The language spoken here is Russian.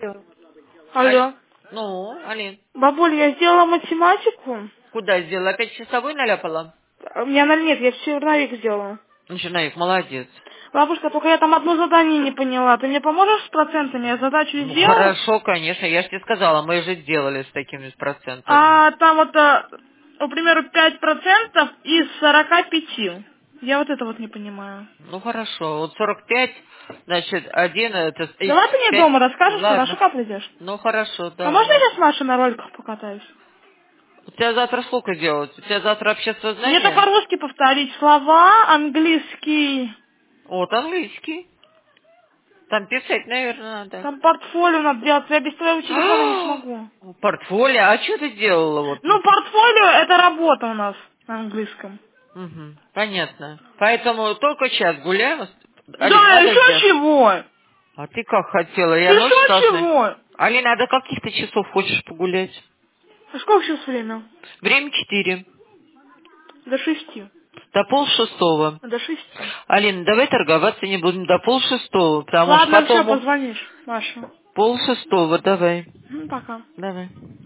Алло. Ну, Алин, Бабуль, я сделала математику. куда сделала? Опять часовой наляпала? У меня нет, я все черновик сделала. Ну, Черновик, молодец. Бабушка, только я там одно задание не поняла. Ты мне поможешь с процентами? Я задачу Ну, сделала. хорошо, конечно, я же тебе сказала, мы же делали с такими процентами. А там вот, к примеру, 5% из 45. Я вот это вот не понимаю. Ну, хорошо, вот 45, значит, один, это из Давай ты мне 5. дома расскажешь, хорошо, Ладно, как придешь? ну, хорошо, А можно давай. я сейчас с Машей на роликах покатаюсь? У тебя завтра сколько делать? У тебя завтра общественное Мне только знание? русский повторить. Слова, английский. Вот, английский. Там писать, наверное, надо. Там портфолио надо делать. Я без твоего телефона не смогу. Портфолио, а что ты делала вот? Ну, портфолио — это работа у нас на английском. Мгм, понятно. Поэтому только час гуляем. Алин, Да, надо еще где? чего? А ты как хотела? Я ночь Еще красная. чего? Алина, а до каких ты часов хочешь погулять? А сколько сейчас время? Время 4. До 6. До полшестого. До 6. Алина, давай торговаться не будем до полшестого, потому что Ладно, все, потом позвонишь, Маша. полшестого, давай. Пока. Давай.